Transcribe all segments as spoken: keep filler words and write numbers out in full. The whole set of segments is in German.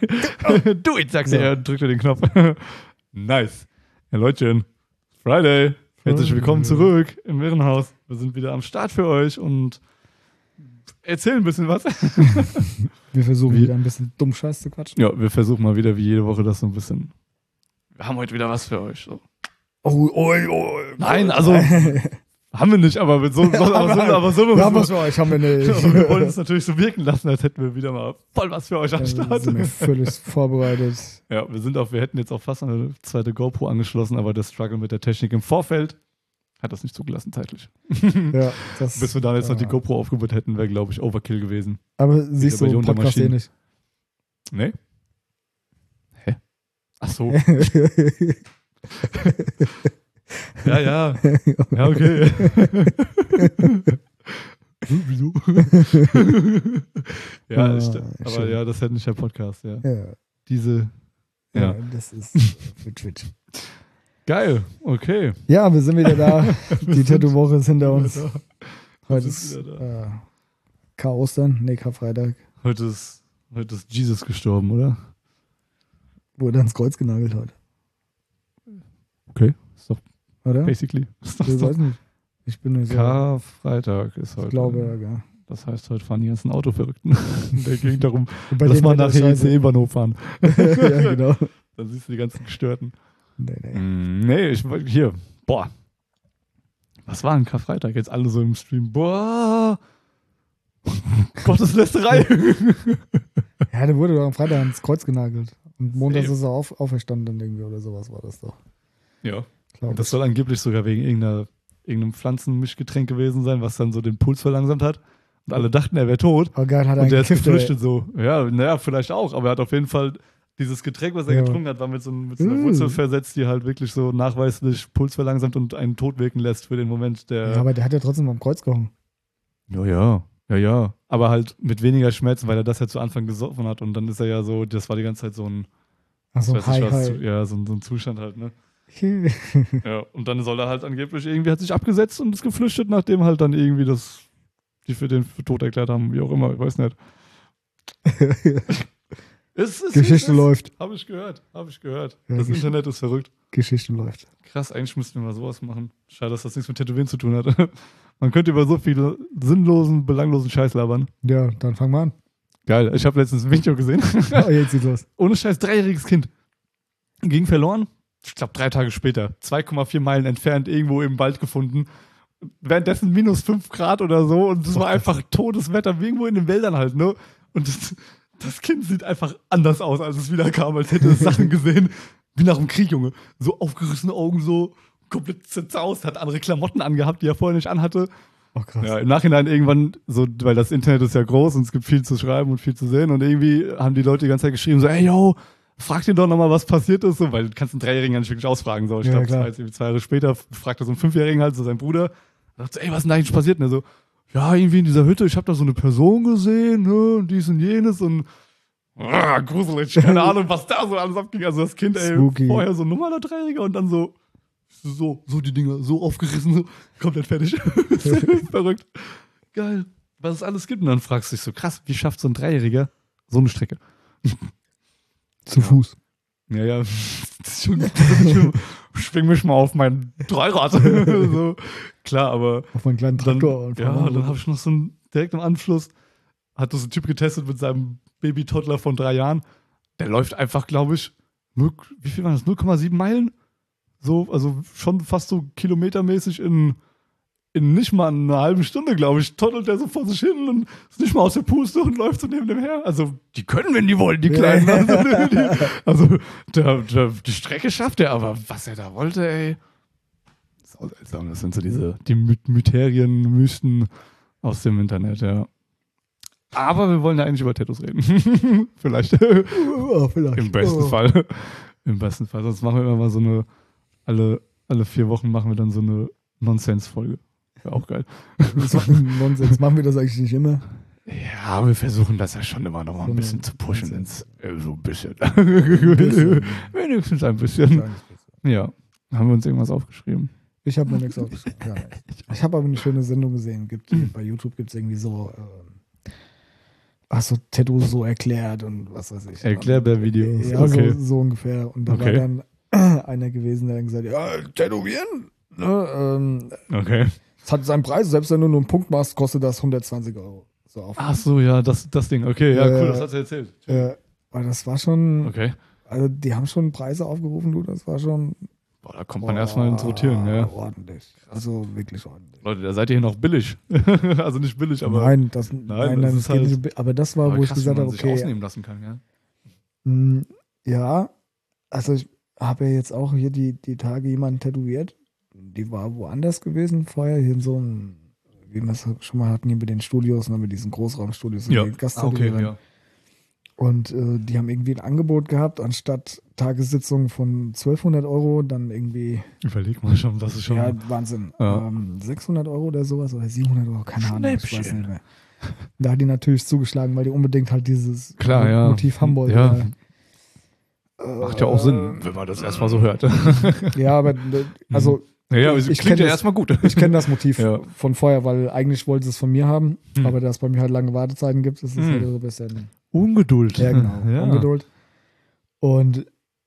Do it, sagst du, so. Er drückt den Knopf. Nice. Ja, Leutchen, Friday. Herzlich willkommen zurück im Irrenhaus. Wir sind wieder am Start für euch und erzählen ein bisschen was. Wir versuchen wie, wieder ein bisschen dumm Scheiß zu quatschen. Ja, wir versuchen mal wieder wie jede Woche das so ein bisschen. Wir haben heute wieder was für euch. So. Oh, oh, oh. Nein, also haben wir nicht, aber mit so, so, aber so, aber so wir haben was für euch, haben wir nicht. Aber wir wollen es natürlich so wirken lassen, als hätten wir wieder mal voll was für euch am Start. Ja, wir sind völlig vorbereitet. Ja, wir sind auch, wir hätten jetzt auch fast eine zweite GoPro angeschlossen, aber der Struggle mit der Technik im Vorfeld hat das nicht zugelassen zeitlich. Ja, das, bis wir da jetzt ja. noch die GoPro aufgebaut hätten, wäre, glaube ich, Overkill gewesen. Aber siehst du, Podcast eh nicht. Nee? Hä? Ach so. Ja, ja. Ja, okay. Wieso? Ja, oh, stimmt. Aber schön. Ja, das hätte nicht der Podcast, ja. ja. Diese, ja. ja. Das ist für Twitch. Geil, okay. Ja, wir sind wieder da. Die Tattoo-Woche ist hinter uns. Heute ist äh, K-Ostern, nee, Karfreitag. Heute ist, heute ist Jesus gestorben, oder? Wurde ans Kreuz genagelt heute. Okay, ist doch oder? Basically. Ist ich weiß nicht. Ich bin nicht so. Karfreitag ist heute. Ich glaube, ja, ja. Das heißt, heute fahren die ganzen Autoverrückten. Da ging darum, dass man nachher den I C E-Bahnhof fahren. Ja, genau. Dann siehst du die ganzen Gestörten. Nee, nee. Mm, nee, ich hier. Boah. Was war ein Karfreitag? Jetzt alle so im Stream. Boah. Gotteslästerei. Ja, der wurde doch am Freitag ans Kreuz genagelt. Und montags ist er auf, auferstanden irgendwie oder sowas war das doch. Ja. Und das soll angeblich sogar wegen irgendeiner, irgendeinem Pflanzenmischgetränk gewesen sein, was dann so den Puls verlangsamt hat. Und alle dachten, er wäre tot. Oh geil, hat er und der ist gekifft, geflüchtet so. Ja, naja, vielleicht auch. Aber er hat auf jeden Fall dieses Getränk, was er ja. getrunken hat, war mit so, mit so einer Wurzel versetzt, die halt wirklich so nachweislich Puls verlangsamt und einen tot wirken lässt für den Moment. Der ja, aber der hat ja trotzdem am Kreuz gehangen. Ja, ja. Ja, ja. Aber halt mit weniger Schmerzen, weil er das ja zu Anfang gesoffen hat. Und dann ist er ja so, das war die ganze Zeit so ein, Ach so, weiß hi, nicht, was, hi. ja, so, so ein Zustand halt, ne? Ja, und dann soll er halt angeblich irgendwie, hat sich abgesetzt und ist geflüchtet, nachdem halt dann irgendwie das, die für den für tot erklärt haben, wie auch immer, ich weiß nicht. es, es, Geschichte es, läuft. Habe ich gehört, habe ich gehört. Ja, das Gesch- Internet ist verrückt. Geschichte läuft. Krass, eigentlich müssten wir mal sowas machen. Schade, dass das nichts mit Tätowieren zu tun hat. Man könnte über so viele sinnlosen, belanglosen Scheiß labern. Ja, dann fangen wir an. Geil, ich habe letztens ein Video gesehen. Oh, jetzt geht's los. Ohne Scheiß, dreijähriges Kind. Ging verloren. Ich glaube, drei Tage später. zwei Komma vier Meilen entfernt, irgendwo im Wald gefunden. Währenddessen minus fünf Grad oder so. Und es war einfach totes Wetter, irgendwo in den Wäldern halt, ne? Und das, das Kind sieht einfach anders aus, als es wieder kam, als hätte es Sachen gesehen. Wie nach dem Krieg, Junge. So aufgerissene Augen, so komplett zerzaust, hat andere Klamotten angehabt, die er vorher nicht anhatte. Oh, krass. Ja, im Nachhinein irgendwann, so, weil das Internet ist ja groß und es gibt viel zu schreiben und viel zu sehen. Und irgendwie haben die Leute die ganze Zeit geschrieben, so, ey, yo, frag den doch nochmal, was passiert ist, so, weil du kannst einen Dreijährigen ja nicht wirklich ausfragen. So. Ich Ja, glaube, klar. zwei Jahre später fragt er so einen Fünfjährigen halt, so sein Bruder, sagt so, ey, was ist denn da eigentlich passiert? Und er so, ja, irgendwie in dieser Hütte, ich habe da so eine Person gesehen, ne, und dies und jenes und ah, gruselig, keine Ahnung, was da so alles abging. Also das Kind, ey, Spooky. vorher so ein normaler Dreijähriger und dann so, so, so die Dinger, so aufgerissen, so komplett fertig. Das ist verrückt. Geil. Was es alles gibt. Und dann fragst du dich so, krass, wie schafft so ein Dreijähriger so eine Strecke? Zu Fuß. Ja, ja. Das ist schon, ich schwing mich mal auf mein Dreirad. So. Klar, aber. Auf meinen kleinen Dann, Traktor. und ja, fahren. dann habe ich noch so einen, direkt im Anschluss, hat das ein Typ getestet mit seinem Baby-Toddler von drei Jahren. Der läuft einfach, glaube ich, null, wie viel waren das? null Komma sieben Meilen? So, also schon fast so kilometermäßig in, in nicht mal einer halben Stunde, glaube ich, toddelt der so vor sich hin und ist nicht mal aus der Puste und läuft so neben dem her. Also, die können, wenn die wollen, die Kleinen. Also, die, also der, der, die Strecke schafft er, aber was er da wollte, ey. So seltsam, das sind so diese, die My- Mysterien, Mysten aus dem Internet, ja. Aber wir wollen ja eigentlich über Tattoos reden. Vielleicht. Oh, vielleicht. Im besten oh. Fall. Im besten Fall. Sonst machen wir immer mal so eine, alle, alle vier Wochen machen wir dann so eine Nonsens-Folge. Wäre auch geil. Das ist Nonsens. Machen wir das eigentlich nicht immer? Ja, wir versuchen das ja schon immer noch mal ein So bisschen eine zu pushen. Nonsens. Ins, äh, so ein bisschen. bisschen. Wenigstens ein bisschen. Ja. Haben wir uns irgendwas aufgeschrieben? Ich habe mir nichts aufgeschrieben. Ja, ich habe aber eine schöne Sendung gesehen. Gibt, bei YouTube gibt es irgendwie so äh, hast du Tattoos so erklärt und was weiß ich. Erklärbär-Videos. Ja, okay. so, so ungefähr. Und da Okay. war dann einer gewesen, der dann gesagt hat, ja, tätowieren, ne, ähm, Okay. es hat seinen Preis, selbst wenn du nur einen Punkt machst, kostet das hundertzwanzig Euro. So auf. Ach so, ja, das, das Ding. Okay, ja, Äh, cool, das hat sie erzählt. Äh, aber das war schon, Okay. also die haben schon Preise aufgerufen, du, das war schon Boah, da kommt man erstmal ins Rotieren, ja. ordentlich. Also wirklich ordentlich. Leute, da seid ihr hier noch billig. Also nicht billig, aber. nein, das, nein, nein, das das ist geht halt- nicht, bi- aber das war, aber wo ich krass, gesagt wie habe, man sich okay, ausnehmen lassen kann, ja. mh, ja, also ich habe ja jetzt auch hier die, die Tage jemanden tätowiert, die war woanders gewesen vorher, hier in so einem, wie wir es schon mal hatten, hier mit den Studios, ne, mit diesen Großraumstudios, Ja. die Ah, okay, Gasttätowierer. ja. Und äh, die haben irgendwie ein Angebot gehabt, anstatt Tagessitzung von zwölfhundert Euro, dann irgendwie, Überleg mal schon, das ist schon. ja, Wahnsinn, Ja. Ähm, sechshundert Euro oder sowas oder siebenhundert Euro, keine Ahnung, ich weiß Schnäppchen. nicht mehr. Da hat die natürlich zugeschlagen, weil die unbedingt halt dieses Klar, ja. Motiv Hamburg. Ja. äh, Macht ja auch Sinn, wenn man das erstmal so hört. Ja, aber äh, also Ja, ja, es Ich klingt kenn ja das- erstmal gut. ich kenne das Motiv Ja. von vorher, weil eigentlich wollte sie es von mir haben, Hm. aber da es bei mir halt lange Wartezeiten gibt, ist es Hm. halt so ein bisschen Ungeduld. ja, genau, Ja. Ungeduld. Und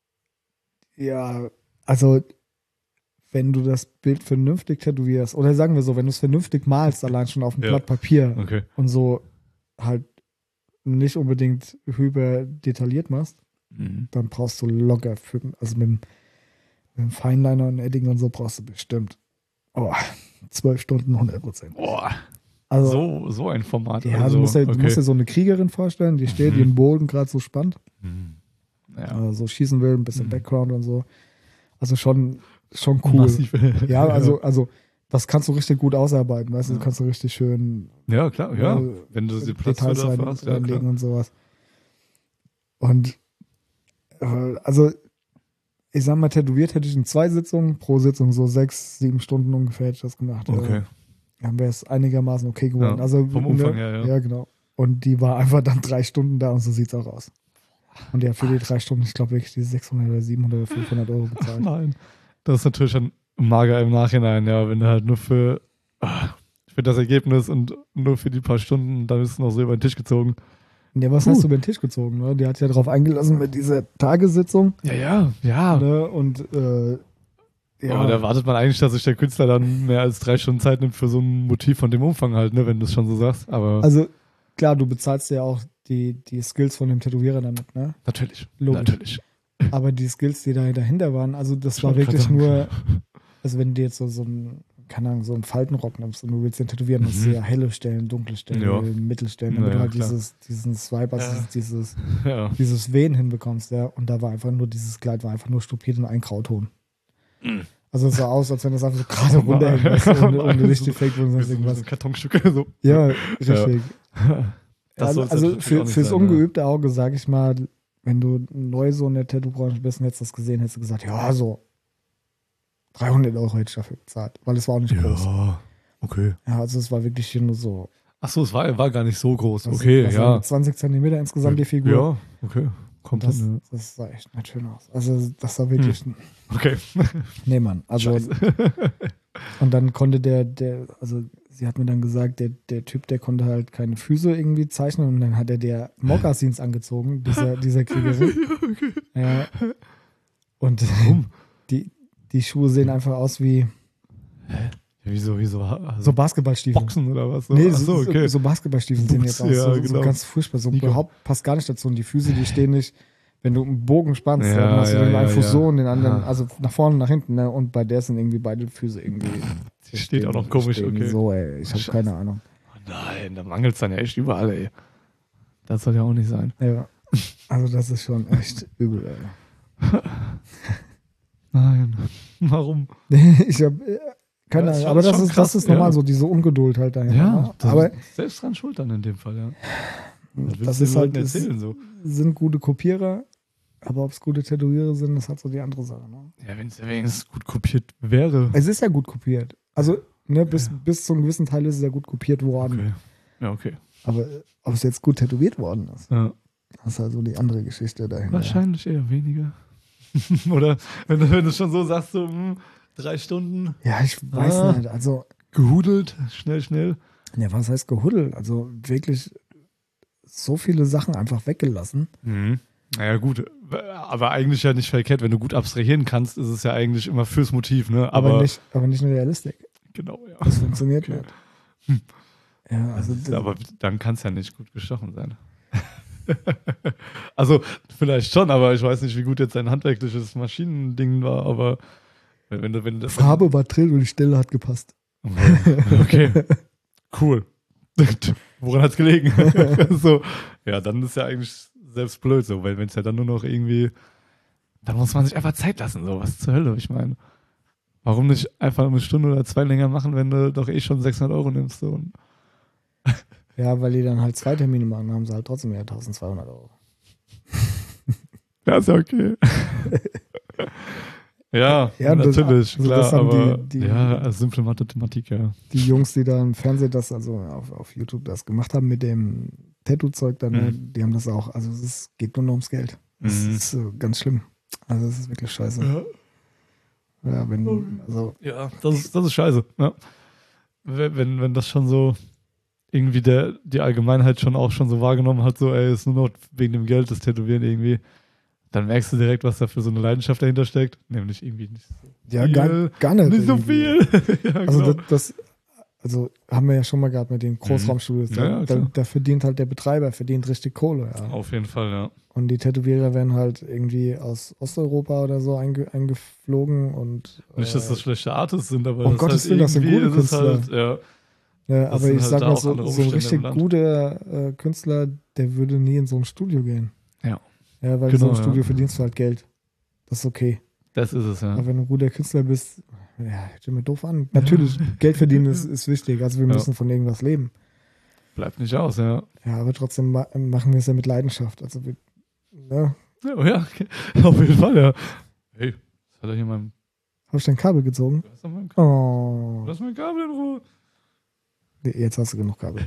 ja, also wenn du das Bild vernünftig tätowierst, oder sagen wir so, wenn du es vernünftig malst, allein schon auf dem Ja. Blatt Papier Okay. und so halt nicht unbedingt hyper detailliert machst, Mhm. dann brauchst du locker, für, also mit, dem- mit dem Feinliner und Edding und so brauchst du bestimmt oh, zwölf Stunden, hundert Prozent. Boah, Also, so, so ein Format. ja, also, du, musst ja, du okay. musst dir so eine Kriegerin vorstellen, die steht, Mhm. die den Bogen gerade so spannt, Mhm. Ja. also so schießen will, ein bisschen Mhm. Background und so. Also schon, schon cool. Massiv. Ja, also, also das kannst du richtig gut ausarbeiten, weißt du, Ja. das kannst du richtig schön Ja, klar, ja. äh, Wenn du die Platz Details dafür rein, hast, ja, reinlegen klar. und sowas. Und äh, also ich sag mal, tätowiert hätte ich in zwei Sitzungen, pro Sitzung so sechs, sieben Stunden ungefähr hätte ich das gemacht. Okay. Äh, dann wäre es einigermaßen okay geworden. Ja, also vom ne, Umfang her, ja. Ja, genau. Und die war einfach dann drei Stunden da und so sieht's auch aus. Und ja, für die drei Stunden, ich glaube wirklich, die sechshundert oder siebenhundert oder fünfhundert Euro bezahlt. Nein. Das ist natürlich dann mager im Nachhinein, ja, wenn du halt nur für, ah, für das Ergebnis und nur für die paar Stunden, dann ist es noch so über den Tisch gezogen. Ja, was Puh. hast du über den Tisch gezogen? Ne? Die hat ja drauf eingelassen mit dieser Tagessitzung. Ja, ja, ja. Ne? Und äh, ja, Aber da erwartet man eigentlich, dass sich der Künstler dann mehr als drei Stunden Zeit nimmt für so ein Motiv von dem Umfang halt, ne, wenn du es schon so sagst. Aber also klar, du bezahlst ja auch die, die Skills von dem Tätowierer damit, ne? natürlich. Logisch. Natürlich. Aber die Skills, die da dahinter waren, also das Ich war wollte wirklich gerade nur, also wenn du jetzt so, so ein, keine Ahnung, so einen Faltenrock nimmst und du willst den tätowieren, musst du Mhm. ja helle Stellen, dunkle Stellen, Ja. Mittelstellen, damit Ja, du halt klar. dieses, diesen Swipe, also Ja. dieses, Ja. dieses Wehen hinbekommst, ja. Und da war einfach nur, dieses Kleid war einfach nur stupiert in ein Grauton. Also es sah aus, als wenn das einfach so gerade runterhängt, weißt du, ohne, ohne Lichteffekt und Wie sonst so, wie irgendwas. so Kartonstücke. So. Ja, richtig. Das also soll's also natürlich für, auch nicht fürs sein, ne? ungeübte Auge, sag ich mal, wenn du neu so in der Tattoo-Branche bist und hättest das gesehen, hättest du gesagt, ja, so dreihundert Euro hätte ich dafür bezahlt, weil es war auch nicht groß. Ja, okay. Ja, also es war wirklich hier nur so. Achso, es war, war gar nicht so groß. das- Okay, das ja. waren zwanzig Zentimeter insgesamt die Figur. Ja, okay. Kommt Das, hin. das sah echt nicht schön aus. Also das sah wirklich. Ja. Okay. Nee, Mann. Also und dann konnte der, der, also sie hat mir dann gesagt, der, der Typ, der konnte halt keine Füße irgendwie zeichnen und dann hat er der Mokassins angezogen, dieser, dieser Kriegerin. Ja. Und Warum? die, die Schuhe sehen einfach aus wie Wieso, wieso? Also so Basketballstiefel. Boxen oder was? Nee, Achso, so, okay. so Basketballstiefel sehen jetzt aus. Ja, so, so genau. ganz furchtbar. So Sneaker. überhaupt passt gar nicht dazu. Und die Füße, die stehen nicht, wenn du einen Bogen spannst, Ja, dann hast du ja, den ja, einen Fuß ja. so und den anderen, Ah. also nach vorne und nach hinten, ne? Und bei der sind irgendwie beide Füße irgendwie. Die steht auch noch komisch, stehen okay. So, ey. Ich habe Scheiße. keine Ahnung. Oh nein, da mangelt es dann ja echt überall, ey. Das soll ja auch nicht sein. Ja. Also, das ist schon echt übel, ey. Nein. Warum? Ich habe keine Ja, ist Ahnung. schon- Aber das schon ist, krass, das ist normal, ja. so diese Ungeduld halt dahinter. Ja, ne? das Aber ist selbst dran schuld dann in dem Fall, ja. Was willst das du ist den halt, Leuten es erzählen so? sind gute Kopierer, aber ob es gute Tätowierer sind, ist halt so die andere Sache. Ne? Ja, wenn es ja wenigstens gut kopiert wäre. Es ist ja gut kopiert. Also, ne, bis, bis zu einem gewissen Teil ist es ja gut kopiert worden. Okay. Ja, okay. Aber äh, ob es jetzt gut tätowiert worden ist, Ja. das ist halt so die andere Geschichte dahinter. Wahrscheinlich eher weniger. Oder wenn du, wenn du schon so sagst, so hm, drei Stunden Ja, ich weiß Ah. nicht. Also, gehudelt, schnell, schnell. ja, was heißt gehuddelt? Also wirklich so viele Sachen einfach weggelassen. Mhm. Naja, gut, aber eigentlich ja nicht verkehrt. Wenn du gut abstrahieren kannst, ist es ja eigentlich immer fürs Motiv, ne? Aber, Aber, nicht, aber nicht in Realistik. Genau, ja. Das funktioniert Okay. nicht. Hm. Ja, also ist, aber dann kann es ja nicht gut gestochen sein. Also, vielleicht schon, aber ich weiß nicht, wie gut jetzt sein handwerkliches Maschinending war, aber wenn du, wenn du. Farbe war drin und die Stelle hat gepasst. Okay. Cool. Woran hat es gelegen? So, ja, dann ist ja eigentlich selbst blöd so, weil wenn es ja dann nur noch irgendwie, dann muss man sich einfach Zeit lassen, so, was zur Hölle, ich meine. Warum nicht einfach eine Stunde oder zwei länger machen, wenn du doch eh schon sechshundert Euro nimmst, so. Und ja, weil die dann halt zwei Termine machen, haben sie halt trotzdem ja eintausendzweihundert Euro. Ja, ist ja okay. ja, ja, natürlich, das, also klar, das aber die, die, ja, simple Mathematik, ja. Die Jungs, die da im Fernsehen das, also auf, auf YouTube das gemacht haben mit dem Tattoo-Zeug dann, mhm. die haben das auch, also es geht nur noch ums Geld. Das mhm. ist äh, ganz schlimm. Also es ist wirklich scheiße. Ja, ja wenn, also. Ja, das ist, das ist scheiße, ja. Wenn, wenn das schon so irgendwie der, die Allgemeinheit schon auch schon so wahrgenommen hat, so, ey, ist nur noch wegen dem Geld das Tätowieren irgendwie, dann merkst du direkt, was da für so eine Leidenschaft dahinter steckt. Nämlich irgendwie nicht so ja, viel. Gar, gar nicht. Nicht so viel. ja, also genau. das, das, also haben wir ja schon mal gehabt mit den Großraumstudios. Da, ja, da, da verdient halt der Betreiber, verdient richtig Kohle. Ja. Auf jeden Fall, ja. Und die Tätowierer werden halt irgendwie aus Osteuropa oder so einge, eingeflogen und nicht, dass das äh, schlechte Artists sind, aber um das Gottes halt Willen, das sind gute ist Künstler. Halt, ja. Ja, aber ich halt sag mal, so, so, so ein richtig guter äh, Künstler, der würde nie in so ein Studio gehen. Ja. Ja, weil genau, in so einem Studio ja. verdienst du halt Geld. Das ist okay. Das ist es, ja. Aber wenn du ein guter Künstler bist, ja, stell mir doof an. Natürlich, ja. Geld verdienen ist, ist wichtig. Also wir ja. müssen von irgendwas leben. Bleibt nicht aus, ja. Ja, aber trotzdem ma- machen wir es ja mit Leidenschaft. Also wir, ne? Ja, oh ja, okay. Auf jeden Fall, ja. Hey, was hat er hier mein... Hab ich dein Kabel gezogen? Lass mein Kabel. Oh. Lass mein Kabel in Ruhe. Jetzt hast du genug Kabel.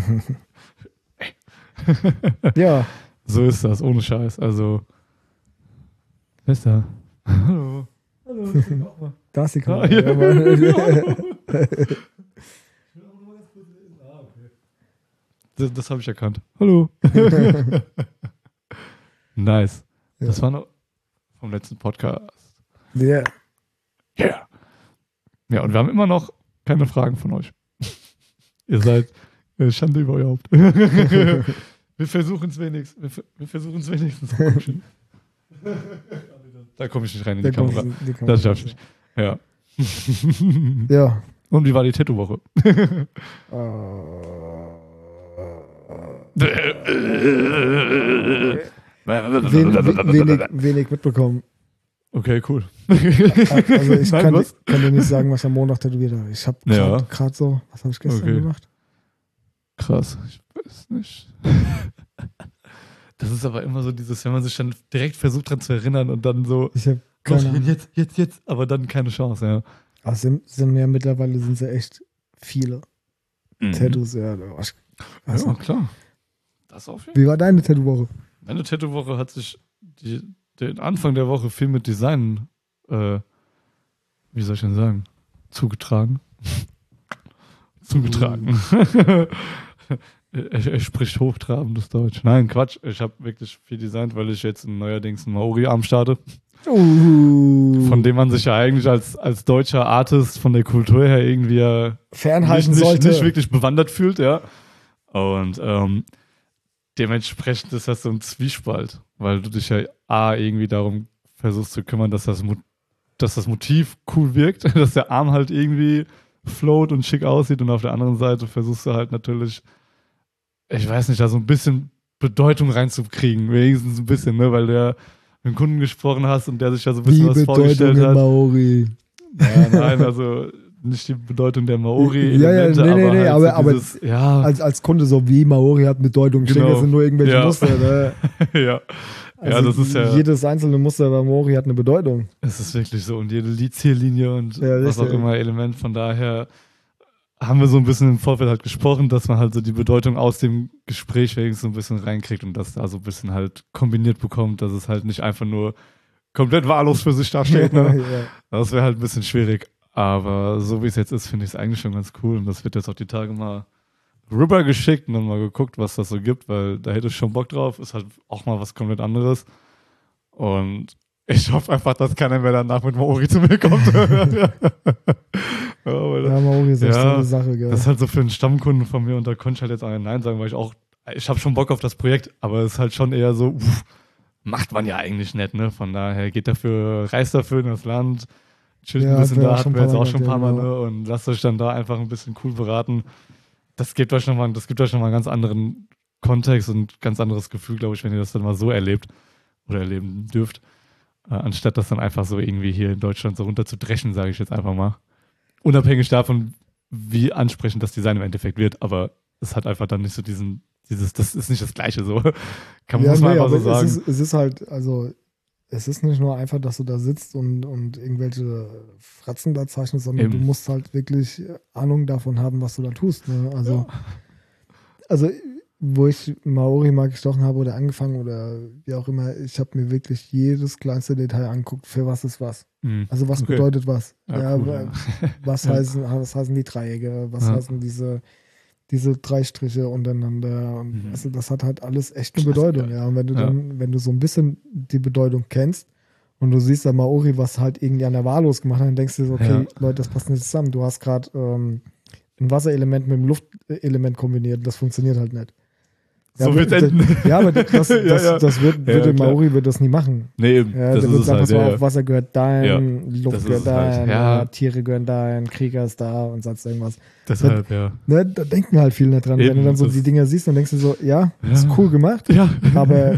ja. So ist das, ohne Scheiß. Also, wer ist da? Hallo. Hallo. Da ist die Kamera. Ah, ja. Das, das habe ich erkannt. Hallo. Nice. Ja. Das war noch vom letzten Podcast. Ja. Yeah. Yeah. Ja, und wir haben immer noch keine Fragen von euch. Ihr seid äh, Schande über euer Haupt. Wir versuchen es wenigstens. Wir, wir versuchen es wenigstens. Da komme ich nicht rein in die, Kamera. die Kamera. Das schaffst du nicht. Ja. Ja. Und wie war die Tattoo-Woche? Wen, wenig, wenig mitbekommen. Okay, cool. Also ich Nein, kann, kann dir nicht sagen, was ich am Montag tätowiert habe. Ich habe gerade ja. so, was habe ich gestern okay. gemacht? Krass, ich weiß nicht. Das ist aber immer so dieses, wenn man sich dann direkt versucht dran zu erinnern und dann so, ich habe keine Ahnung. Jetzt, jetzt, jetzt, aber dann keine Chance, ja. Aber sind, sind ja mittlerweile sind ja echt viele mhm. Tattoos, ja. Also, ja, klar. Das auf jeden Wie war deine Tattoo-Woche? Meine Tattoo-Woche hat sich die, den Anfang der Woche viel mit Design, äh, wie soll ich denn sagen, zugetragen. zugetragen. Uh. er, er spricht hochtrabendes Deutsch. Nein, Quatsch. Ich habe wirklich viel designt, weil ich jetzt neuerdings einen Maori-Arm starte. Uh. Von dem man sich ja eigentlich als, als deutscher Artist von der Kultur her irgendwie ja fernhalten nicht, sollte. Nicht, nicht wirklich bewandert fühlt, ja. Und ähm, dementsprechend ist das so ein Zwiespalt, weil du dich ja A, irgendwie darum versuchst zu kümmern, dass das, Mo- dass das Motiv cool wirkt, dass der Arm halt irgendwie float und schick aussieht und auf der anderen Seite versuchst du halt natürlich, ich weiß nicht, da so ein bisschen Bedeutung reinzukriegen, wenigstens ein bisschen, ne, weil der mit einem Kunden gesprochen hast und der sich ja so ein bisschen Wie was Bedeutung vorgestellt in hat. Maori. Ja, nein, also nicht die Bedeutung der Maori. Ja, ja, nee, nee, aber, nee, halt aber, so dieses, aber ja. als, als Kunde so wie Maori hat Bedeutung. Ich Genau. denke, das sind nur irgendwelche Ja. Muster. Ne? ja. Also ja, das ist ja. jedes einzelne Muster bei Maori hat eine Bedeutung. Es ist wirklich so. Und jede Ziellinie und ja, was auch immer Element. Von daher haben wir so ein bisschen im Vorfeld halt gesprochen, dass man halt so die Bedeutung aus dem Gespräch wenigstens so ein bisschen reinkriegt und das da so ein bisschen halt kombiniert bekommt, dass es halt nicht einfach nur komplett wahllos für sich dasteht. Ne? ja. Das wäre halt ein bisschen schwierig. Aber so wie es jetzt ist, finde ich es eigentlich schon ganz cool. Und das wird jetzt auch die Tage mal rüber geschickt und dann mal geguckt, was das so gibt, weil da hätte ich schon Bock drauf. Ist halt auch mal was komplett anderes. Und ich hoffe einfach, dass keiner mehr danach mit Maori zu mir kommt. ja, ja, Maori ist echt ja, so eine Sache, gell. Das ist halt so für einen Stammkunden von mir und da konnte ich halt jetzt auch Nein sagen, weil ich auch, ich habe schon Bock auf das Projekt, aber es ist halt schon eher so, uff, macht man ja eigentlich nicht, ne? Von daher geht dafür, reist dafür in das Land, chillt Ja, ein bisschen hatten wir da, auch hatten schon wir jetzt ein paar auch schon ein paar Mal, Mal, ne? Und lasst euch dann da einfach ein bisschen cool beraten. Das gibt euch nochmal, das gibt euch nochmal einen ganz anderen Kontext und ganz anderes Gefühl, glaube ich, wenn ihr das dann mal so erlebt oder erleben dürft, äh, anstatt das dann einfach so irgendwie hier in Deutschland so runterzudreschen, sage ich jetzt einfach mal. Unabhängig davon, wie ansprechend das Design im Endeffekt wird, aber es hat einfach dann nicht so diesen, dieses, das ist nicht das Gleiche so. Kann, ja, muss man nee, einfach so aber sagen. Es ist, es ist halt, also es ist nicht nur einfach, dass du da sitzt und, und irgendwelche Fratzen da zeichnest, sondern Eben. du musst halt wirklich Ahnung davon haben, was du da tust. Ne? Also, Ja. also, wo ich Maori mal gestochen habe oder angefangen oder wie auch immer, ich habe mir wirklich jedes kleinste Detail angeguckt, für was ist was. Mhm. Also was Okay. bedeutet was? Ja, Ja, cool, wa- ja. was, Ja. heißen, was heißen die Dreiecke? Was Ja. heißen diese, diese drei Striche untereinander? Und Mhm. also das hat halt alles echt eine Klassiker. Bedeutung. Ja. Und wenn du Ja. dann, wenn du so ein bisschen die Bedeutung kennst und du siehst da Maori, was halt irgendwie an der Wahllos gemacht hat, dann denkst du so, okay, Ja. Leute, das passt nicht zusammen. Du hast gerade ähm, ein Wasserelement mit einem Luftelement kombiniert. Das funktioniert halt nicht. So aber wird's das- enden. Ja, aber das, das, Ja, ja. das wird, Ja, würde klar. Maori wird das nie machen. Nee, eben. Ja, das der ist wird es sagen, halt. pass mal Ja, auf, Wasser gehört dahin, das Luft ist gehört es halt, dahin, ja. ja, Tiere gehören dahin, Krieger ist da und sonst irgendwas. deshalb, ja. Ne, da denken halt viele nicht dran. Wenn Eben, du dann so das- die Dinger siehst, dann denkst du so, ja, Ja. ist cool gemacht, Ja. aber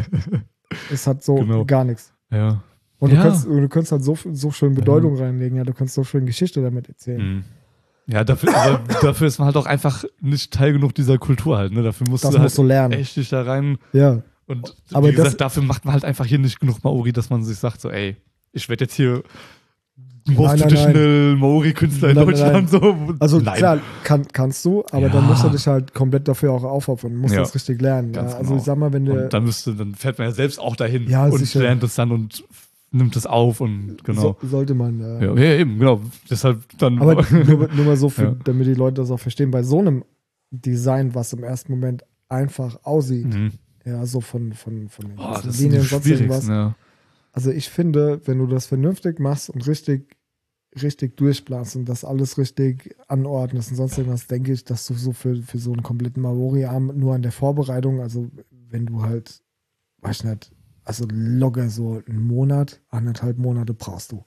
es hat so Genau. gar nichts. ja. Und Ja. du, kannst, du kannst halt so, so schön Bedeutung reinlegen, ja, du kannst so schön Geschichte damit erzählen. Mhm. Ja, dafür, aber dafür ist man halt auch einfach nicht Teil genug dieser Kultur halt. Ne? Dafür musst Das du halt musst du lernen. echt dich da rein. Ja, Und Aber wie das- gesagt, dafür macht man halt einfach hier nicht genug Maori, dass man sich sagt, so, ey, ich werde jetzt hier Most Nein, nein, Traditional Maori-Künstler in Nein, nein, Deutschland so. also Nein. klar, kann, kannst du, aber dann Ja. musst du dich halt komplett dafür auch aufopfern. Du musst Ja. das richtig lernen. Ja. Ganz Also genau. ich sag mal, wenn du Und dann müsste, dann fährt man ja selbst auch dahin Ja, und sicher. lernt es dann und nimmt es auf und genau. so, sollte man, ja. Ja, ja, eben, genau. Deshalb dann. Aber nur, nur mal so, für, Ja. damit die Leute das auch verstehen, bei so einem Design, was im ersten Moment einfach aussieht, Mhm. ja, so von, von, von den Boah, ganzen das sind die Linien und sonst irgendwas. schwierigsten, ja. Also ich finde, wenn du das vernünftig machst und richtig, richtig durchplanst und das alles richtig anordnest und sonst irgendwas, denke ich, dass du so für, für so einen kompletten Maori-Arm nur an der Vorbereitung, also wenn du halt, weiß ich nicht, also locker so einen Monat, anderthalb Monate brauchst du.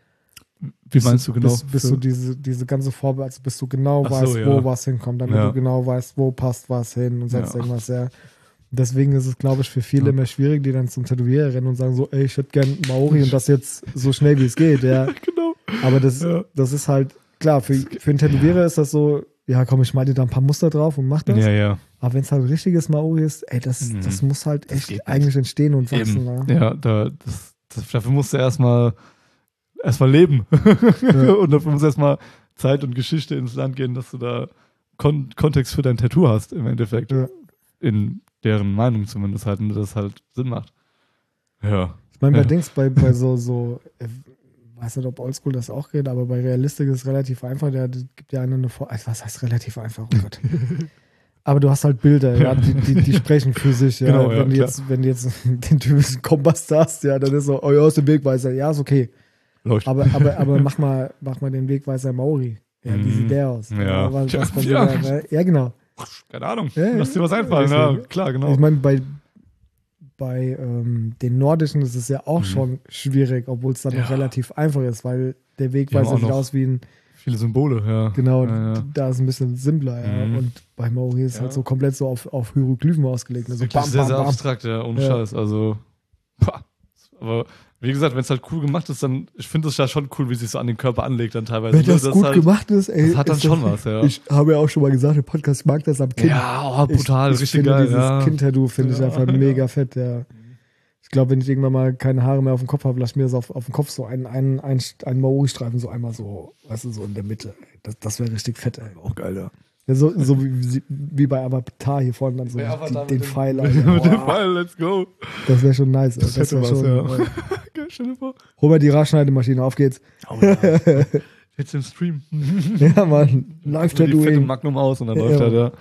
Wie meinst du genau? Bis, bis Für- du diese, diese ganze Vorbereitung, also bis du genau Ach so, weißt, ja. wo was hinkommt, damit Ja. du genau weißt, wo passt was hin und sonst Ja. irgendwas, ja. Deswegen ist es, glaube ich, für viele Ja. immer schwierig, die dann zum Tätowierer rennen und sagen so, ey, ich hätte gern Maori und das jetzt so schnell wie es geht, ja. genau. Aber das, Ja. das ist halt, klar, für, für einen Tätowierer ist das so, ja komm, ich mal dir da ein paar Muster drauf und mach das. Ja, ja. Aber wenn es halt richtiges Maori ist, ey, das, Mhm. das muss halt Das echt geht nicht. eigentlich entstehen und wachsen. Eben. Ne? Ja, da, das, das, dafür musst du erstmal erstmal leben. Ja. Und dafür muss erstmal Zeit und Geschichte ins Land gehen, dass du da Kon Kontext für dein Tattoo hast, im Endeffekt. Ja. In deren Meinung zumindest halt, und das halt Sinn macht. Ja. Ich meine, bei Ja. Dings, bei, bei so, so, äh, weiß nicht, ob Oldschool das auch geht, aber bei Realistik ist es relativ einfach. Der der gibt ja einen eine Vor also, was heißt relativ einfach? Oh Gott. Aber du hast halt Bilder, ja, die, die, die sprechen für sich. Ja. Genau, ja, wenn, du klar. jetzt, wenn du jetzt den typischen Kompass hast, ja, dann ist so, oh ja, aus dem Wegweiser. Ja, ist okay. Läuft. Aber, aber, aber mach, mal, mach mal den Wegweiser Maori. Ja, wie Mhm. sieht der aus? Ja. was, Tja, was kommt ja. da, ne? Ja, genau. Keine Ahnung. Ja, Lass dir was ja, einfallen. ist Ja, ja- klar, genau. Ich meine, bei, bei ähm, den Nordischen ist es ja auch Mhm. schon schwierig, obwohl es dann Ja. noch relativ einfach ist, weil der Die Wegweiser haben auch sieht noch aus wie ein, Viele Symbole, ja. genau, Ja, ja. da ist ein bisschen simpler. Ja. Mhm. Und bei Maori ist es Ja. halt so komplett so auf, auf Hieroglyphen ausgelegt. Also Wirklich bam, sehr, bam, sehr bam. abstrakt, ja, ohne Ja. Scheiß. Also, pah. Aber wie gesagt, wenn es halt cool gemacht ist, dann, ich finde es ja schon cool, wie sich so an den Körper anlegt dann teilweise. Wenn das, Ne, gut halt, gemacht ist, ey. das hat dann ist schon was, ja. Ich habe ja auch schon mal gesagt, der Podcast mag das am Kind. Ja, oh, brutal, ich, ich richtig finde geil. Dieses Ja. Kind-Tattoo finde ich Ja. einfach mega fett, ja. Ich glaube, wenn ich irgendwann mal keine Haare mehr auf dem Kopf habe, lass mir das auf, auf dem Kopf so einen, einen, einen, einen Maori-Streifen so einmal so, weißt du, so in der Mitte. Das, das wäre richtig fett, ey. Auch geil, ja. Ja, so so wie, wie bei Avatar hier vorne dann so Ja, die, Avatar den mit dem- Pfeil. Mit Alter. dem Boah, Pfeil, let's go. das wäre schon nice. Ey. Das Das hätte wäre was, schon. ja. Äh, Geil, stell dir vor. hol mal die Raschneidemaschine, auf geht's. Oh, ja. Jetzt im Stream. Ja, Mann. Die fette Live-Tattooing. Magnum aus und dann Ja, läuft ja. er da.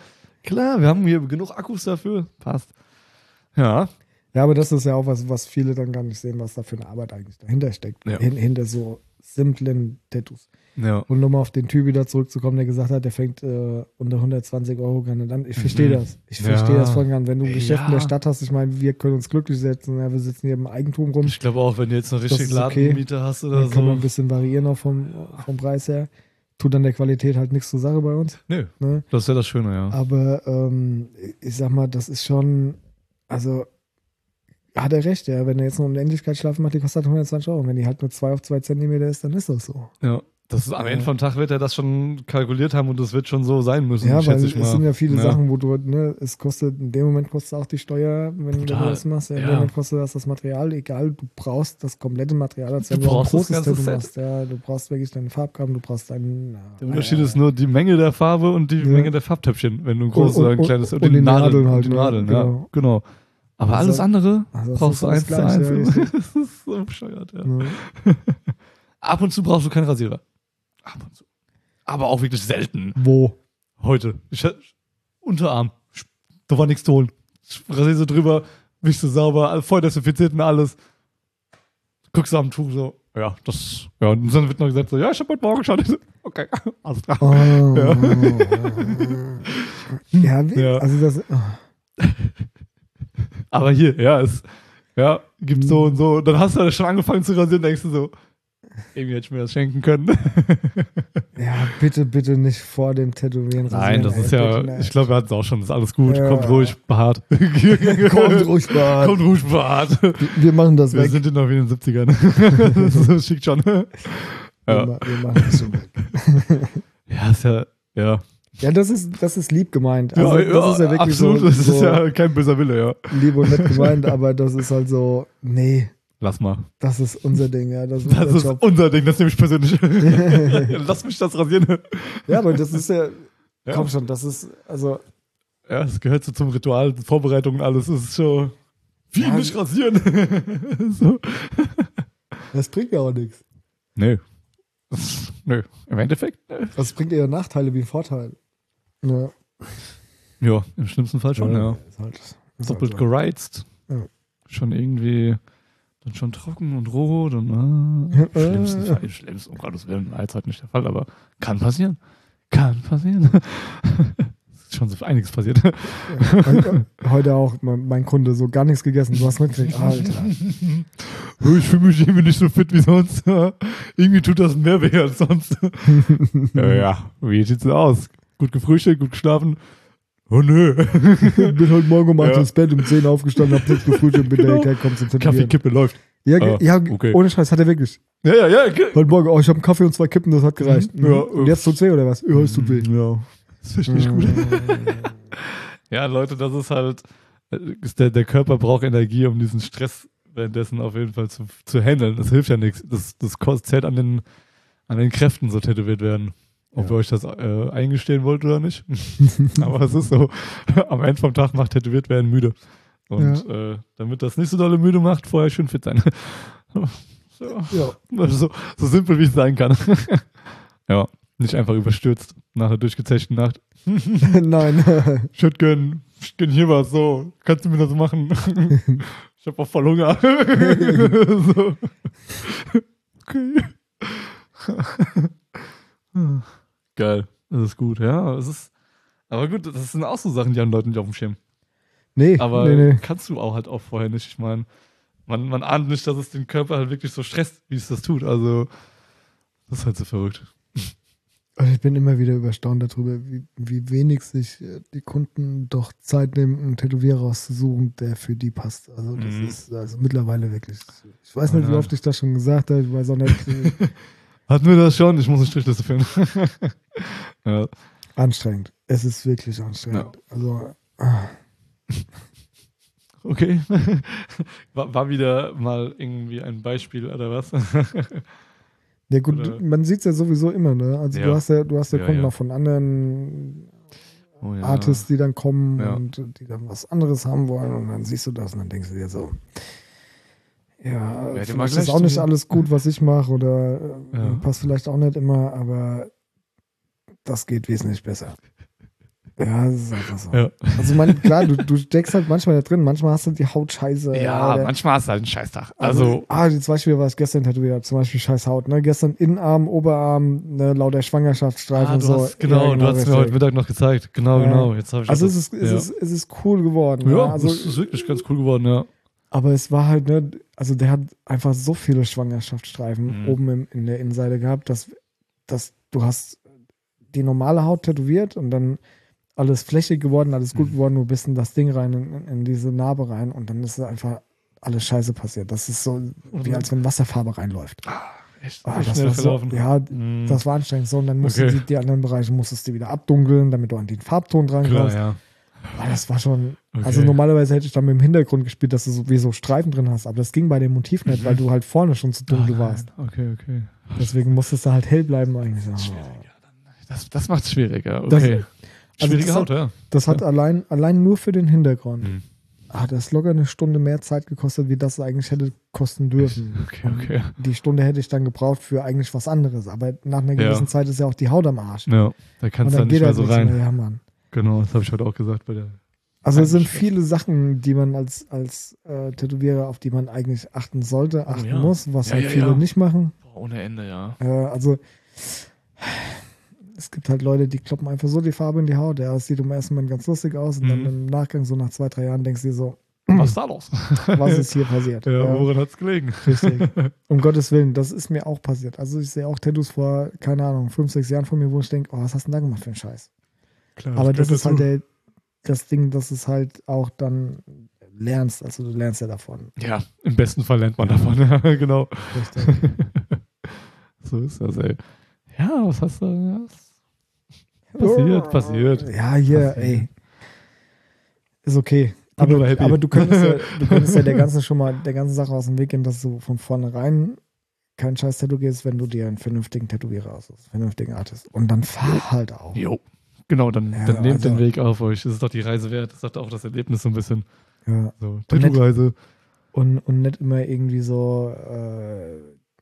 Klar, wir haben hier genug Akkus dafür. Passt. Ja. Ja, aber das ist ja auch was, was viele dann gar nicht sehen, was da für eine Arbeit eigentlich dahinter steckt. Ja. Hin, hinter so simplen Tattoos. Ja. Und um mal auf den Typ wieder zurückzukommen, der gesagt hat, der fängt äh, unter hundertzwanzig Euro gerne an. Ich verstehe Mhm. das. Ich Ja. verstehe das voll gern. Wenn du ein Geschäft in Ja. der Stadt hast, ich meine, wir können uns glücklich setzen. Ja, wir sitzen hier im Eigentum rum. Ich glaube auch, wenn du jetzt eine Das richtig ist okay. Ladenmiete hast oder Dann können wir ein so. bisschen variieren auch vom, vom Preis her. Tut dann der Qualität halt nichts zur Sache bei uns. Nö, Ne? das ist ja das Schöne, ja. Aber ähm, ich sag mal, das ist schon, also hat er recht, ja. Wenn er jetzt eine Unendlichkeitsschleife macht, die kostet halt hundertzwanzig Euro. Und wenn die halt nur zwei auf zwei Zentimeter ist, dann ist das so. Ja. Das ist, am Ja. Ende vom Tag wird er das schon kalkuliert haben und das wird schon so sein müssen, Ja, weil schätze es ich mal. sind ja viele Ja. Sachen, wo du, ne, es kostet, in dem Moment kostet auch die Steuer, wenn du Total. das machst, in Ja. dem Moment kostet das das Material, egal, du brauchst das komplette Material, als Du wenn du auch ein brauchst das großes ganze Tattoo Set. machst. Ja, du brauchst wirklich deine Farbkarten, du brauchst deinen. Ja, Der Unterschied ja, ist nur die Menge der Farbe und die Ja. Menge der Farbtöpfchen, wenn du ein großes Und- oder ein und- kleines und die Nadeln halt, die ne? Nadeln, ja, Genau. genau. Aber Also- alles andere also das brauchst ist du alles eins zu gleich, eins. ja, richtig. Das ist so bescheuert, ja. Ne? Ab und zu brauchst du keinen Rasierer. Ab und zu. Aber auch wirklich selten. Wo? Heute. Ich, Unterarm. Da war nichts zu holen. Ich rasiere so drüber, wischst du sauber, voll desinfiziert und alles. Guckst du am Tuch so, ja, das, ja, und dann wird noch gesagt so, ja, ich hab heute Morgen schon. Ich so, okay, alles klar. Oh, Ja. ja, wie, Ja. also das. Oh. Aber hier, ja, es, ja, gibt so und so. Dann hast du ja schon angefangen zu rasieren, denkst du so, irgendwie hätte ich mir das schenken können. Ja, bitte, bitte nicht vor dem Tätowieren Nein, das rasieren, ist ey, ja, bitte, ich glaube, wir hatten es auch schon, ist alles gut, Ja. kommt ruhig, behaart. Kommt ruhig, Bart. Kommt ruhig, behaart. Wir machen das Wir weg. sind ja noch wie in den siebzigern. Das schickt schon. Wir, Ja. ma- wir machen das schon weg. Ja, ist ja, ja. Ja, das ist, das ist lieb gemeint. Also, ja, das ist ja wirklich absolut, so, das ist so ja kein böser Wille, ja. lieb und nett gemeint, aber das ist halt so, nee, Lass mal. das ist unser Ding, ja. Das ist Das unser ist Job. unser Ding, das nehme ich persönlich. Lass mich das rasieren. Ja, aber das ist ja, Ja. komm schon, das ist, also, Ja, es gehört so zum Ritual, Vorbereitung und alles. Es ist so, wie Ja, nicht rasieren. So. das bringt ja auch nichts. Nö. Das- Nö. Im Endeffekt, nö. Das bringt eher Nachteile wie Vorteile. Ja. Ja, im schlimmsten Fall schon, ja. Ist halt, ist Doppelt halt so. gereizt. Ja. Schon irgendwie, dann schon trocken und rot und ah, im schlimmsten Äh. Fall, schlimmsten, um Gottes Willen, allzeit nicht der Fall, aber kann passieren. Kann passieren. Ist schon so einiges passiert. Ja. Und heute auch mein, mein Kunde so gar nichts gegessen. Du hast mitgekriegt, Alter. Ich fühle mich irgendwie nicht so fit wie sonst. Irgendwie tut das mehr weh als sonst. Ja, ja, wie sieht's denn aus? Gut gefrühstückt, gut geschlafen? Oh nö. Bin heute Morgen um acht Ja. ins Bett, um zehn aufgestanden, hab nichts gefrühstückt, bin Genau. der kommt zum Kaffee, Tätowieren. Kippe läuft. Ja, Ah, ja okay. ohne Scheiß, hat er wirklich. Ja, ja, ja. ge- Heute Morgen, oh, ich habe einen Kaffee und zwei Kippen, das hat gereicht. Mhm. Ja, Und jetzt tut's weh oder was? Ja, es tut weh. Ja, das ist nicht gut. Mm. Ja, Leute, das ist halt, ist der, der Körper braucht Energie, um diesen Stress währenddessen auf jeden Fall zu, zu handeln. Das hilft ja nichts. Das, das kostet zählt an den, an den Kräften, so tätowiert werden. Ob Ja. ihr euch das äh, eingestehen wollt oder nicht. Aber es ist so, am Ende vom Tag macht tätowiert werden müde. Und äh, damit das nicht so dolle müde macht, vorher schön fit sein. So, Ja. so, so simpel wie es sein kann. Ja, nicht einfach überstürzt nach einer durchgezechten Nacht. Nein. Ich hätte gern, ich hätte gern hier was, so, kannst du mir das machen? Ich hab auch voll Hunger. So. Okay. Geil, das ist gut, ja. Es ist, aber gut, das sind auch so Sachen, die haben Leute nicht auf dem Schirm. Nee, Aber nee, nee. kannst du auch halt auch vorher nicht. Ich meine, man, man ahnt nicht, dass es den Körper halt wirklich so stresst, wie es das tut. Also, das ist halt so verrückt. Also ich bin immer wieder überstaunt darüber, wie, wie wenig sich äh, die Kunden doch Zeit nehmen, einen Tätowierer rauszusuchen, der für die passt. Also das Mhm. ist also mittlerweile wirklich. Ich weiß nicht, Ja. wie oft ich das schon gesagt habe, ich weiß auch nicht. äh, Hatten wir das schon? Ich muss eine Strichliste führen. Ja. Anstrengend. Es ist wirklich anstrengend. Also ah, Okay. War, war wieder mal irgendwie ein Beispiel oder was? ja gut, Oder- man sieht es ja sowieso immer, ne? Also Ja. du hast ja, du hast ja Ja, Kunden ja. auch von anderen Oh ja. Artists, die dann kommen Ja. und die dann was anderes haben wollen und dann siehst du das und dann denkst du dir so, ja, Ja, die mag vielleicht ist gleich auch nicht die- alles gut, was ich mache oder äh, Ja. passt vielleicht auch nicht immer, aber das geht wesentlich besser. Ja, das ist einfach so. Ja. Also man, klar, du, du steckst halt manchmal da drin, manchmal hast du die Haut scheiße. Ja, der, manchmal hast du halt einen Scheißtag. also, Also, ah, zum Beispiel war ich gestern tätowiert, zum Beispiel scheiß Haut, ne? Gestern Innenarm, Oberarm, ne, lauter Schwangerschaftsstreifen ah, und du so. hast, genau, Ja, du hast es mir richtig. heute Mittag noch gezeigt. Genau, Ja. genau. Jetzt habe ich Also das- es ist, es, ja. ist, es ist cool geworden. Ja, ne? also, das ist wirklich ganz cool geworden, ja. aber es war halt, ne, also der hat einfach so viele Schwangerschaftsstreifen Mhm. oben im, in der Innenseite gehabt, dass, dass du hast die normale Haut tätowiert und dann alles flächig geworden, alles gut Mhm. geworden, du bist in das Ding rein, in, in diese Narbe rein und dann ist einfach alles scheiße passiert. Das ist so, wie Mhm. als wenn Wasserfarbe reinläuft. Echt, Ah, echt das schnell war so, verlaufen. ja, Mhm. das war anstrengend so und dann musst Okay. du die, die anderen Bereiche musstest du wieder abdunkeln, damit du an den Farbton dran Klar, kommst. ja. Ah, das war schon, Okay. also normalerweise hätte ich dann mit dem Hintergrund gespielt, dass du sowieso Streifen drin hast, aber das ging bei dem Motiv nicht, weil du halt vorne schon zu dunkel Ah, warst. nein. Okay, okay. Deswegen musstest du halt hell bleiben eigentlich. Das, Oh. das, das macht es schwieriger, Das- okay. also Schwierige das Haut, hat- ja. Das hat allein, allein nur für den Hintergrund, Mhm. hat das locker eine Stunde mehr Zeit gekostet, wie das eigentlich hätte kosten dürfen. Okay, okay. Die Stunde hätte ich dann gebraucht für eigentlich was anderes, aber nach einer Ja. gewissen Zeit ist ja auch die Haut am Arsch. Ja, da Und kannst du dann dann nicht geht mehr halt so nichts rein. mehr. Ja, Mann. Genau, das habe ich heute auch gesagt bei der. Also es sind Einstellung. viele Sachen, die man als, als äh, Tätowierer, auf die man eigentlich achten sollte, Oh, achten ja. muss, was Ja, halt ja, viele ja. nicht machen. Boah, ohne Ende, ja. Äh, also es gibt halt Leute, die kloppen einfach so die Farbe in die Haut. Ja, es sieht im ersten Moment ganz lustig aus und Mhm. dann im Nachgang, so nach zwei, drei Jahren, denkst du dir so, Was ist da los? was ist hier passiert? Ja, Ja, woran hat es gelegen? richtig. Um Gottes Willen, das ist mir auch passiert. Also ich sehe auch Tattoos vor, keine Ahnung, fünf, sechs Jahren von mir, wo ich denke, oh, was hast du denn da gemacht für einen Scheiß? Klar, Aber das gehört ist halt dazu. der, das Ding, dass es halt auch dann lernst. Also du lernst ja davon. Ja, im besten Fall lernt man davon. Ja, genau. Richtig. So ist das, ey. Ja, was hast du? Was passiert, passiert. Ja, hier, Passiert. ey. Ist okay. Bin Aber, aber happy. aber du könntest ja, du könntest ja der ganzen schon mal der ganzen Sache aus dem Weg gehen, dass du von vornherein kein scheiß Tattoo gehst, wenn du dir einen vernünftigen Tätowierer aussuchst, einen vernünftigen Artist. Und dann fahr halt auch. Jo. Genau, dann, Ja, dann nehmt also- den Weg auf euch. Das ist doch die Reise wert. Das sagt auch das Erlebnis so ein bisschen. Ja. So, nicht- Tattoo-Reise. Und, und nicht immer irgendwie so äh,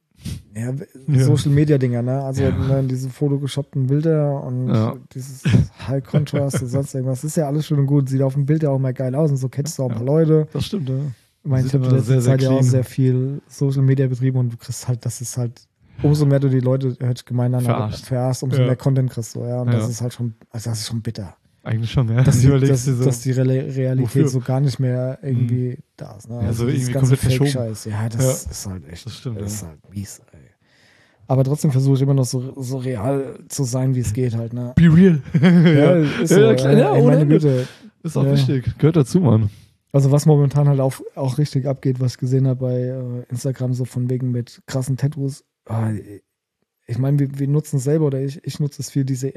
ja, Ja. Social-Media-Dinger, ne? Also Ja. ne, diese photoshoppten Bilder und Ja. dieses High Contrast und sonst irgendwas. Das ist ja alles schön und gut. Sieht auf dem Bild ja auch mal geil aus und so kennst du auch ein Ja. paar Leute. Das stimmt, ja. Ich meine, Sieht ich habe die immer letzte sehr, sehr Zeit ja auch clean. sehr viel Social Media betrieben und du kriegst halt, das ist halt, umso mehr du die Leute, hört sich gemein an, aber Verarscht. verarschst, umso Ja. mehr Content kriegst du, ja. Und Ja. das ist halt schon, also das ist schon bitter. Eigentlich schon, ja. Dass, Du die, überlegst dass, dir so. dass die Real- Realität Wofür? so gar nicht mehr irgendwie da ist. Ne? Ja, so dieses irgendwie ganze komplett verschoben. Fake-Scheiß, ja, das Ja. ist halt echt, Das stimmt, das ist ja. halt mies, ey. Aber trotzdem versuche ich immer noch so, so real zu sein, wie es geht halt, ne? Be real. Ja, ist so, ja, klar, ja, ey, ohne meine Ende. Güte. Ist auch Ja. wichtig. Gehört dazu, Mann. Also was momentan halt auch, auch richtig abgeht, was ich gesehen habe bei äh, Instagram, so von wegen mit krassen Tattoos. Ah, ich meine, wir, wir nutzen es selber oder ich, ich nutze es viel, diese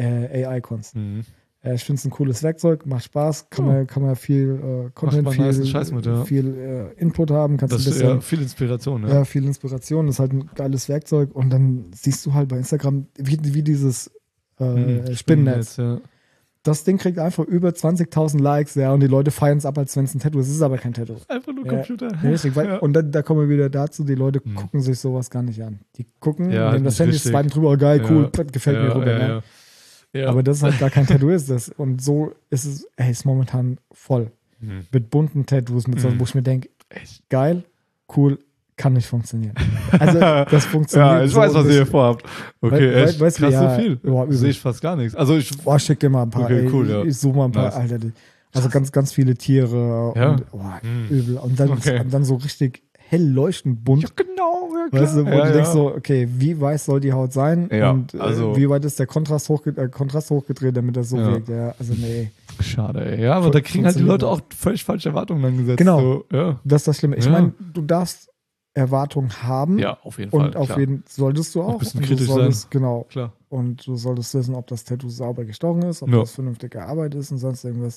A I-Cons. Mhm. Äh, ich finde es ein cooles Werkzeug, macht Spaß, kann, Ja. man, kann man viel äh, Content, man viel, nicen Scheiß mit, ja. viel äh, Input haben, kannst Das ein ist bisschen, ja viel Inspiration, ja. ja. viel Inspiration, ist halt ein geiles Werkzeug und dann siehst du halt bei Instagram, wie, wie dieses äh, Mhm. Spinnennetz. Ja. Das Ding kriegt einfach über zwanzigtausend Likes, ja, und die Leute feiern es ab, als wenn es ein Tattoo ist. Es ist aber kein Tattoo. Einfach nur Ja. Computer. Ja, richtig, weil, Ja. Und dann, da kommen wir wieder dazu, die Leute Mhm. gucken sich sowas gar nicht an. Die gucken, Ja, nehmen das nicht Handy, richtig. swipen drüber, oh, geil, cool, Ja. gefällt ja, mir rüber. Ja, ne? ja. Ja. Aber das ist halt gar kein Tattoo ist das. Und so ist es, ey, ist momentan voll. Mhm. Mit bunten Tattoos, mit so, Mhm. wo ich mir denke, Echt? geil, cool, kann nicht funktionieren. Also das funktioniert Ja, ich so weiß, was nicht. ihr hier vorhabt. Okay, Wei- echt? wei- weißt du, Krass, ja, so viel. boah, übel. Sehe ich fast gar nichts. Also ich, Boah, schick dir mal ein paar. Okay, ey. cool, ja. Ich, ich suche mal ein paar, Nice. Alter. die- Also ganz, ganz viele Tiere Ja. und boah, Mhm. übel. Und dann, Okay. und dann so richtig hell leuchtend bunt. genau. Ja, Weißt du, wo ja, du denkst ja. so, okay, wie weiß soll die Haut sein? Ja, und also- äh, wie weit ist der Kontrast, hochge äh, Kontrast hochgedreht, damit das so Ja. wirkt? Ja, also nee. Schade, ey. Ja, aber Fun- da kriegen halt die funktioniert Leute auch völlig falsche Erwartungen dann gesetzt. Genau. So, ja. Das ist das Schlimme. Ich Ja. meine, du darfst Erwartungen haben. ja, auf jeden Fall. Und auf klar. jeden solltest du Auch ein auch. bisschen Und du kritisch solltest, Genau. Klar. Und du solltest wissen, ob das Tattoo sauber gestochen ist, ob Ja. das vernünftig gearbeitet ist und sonst irgendwas.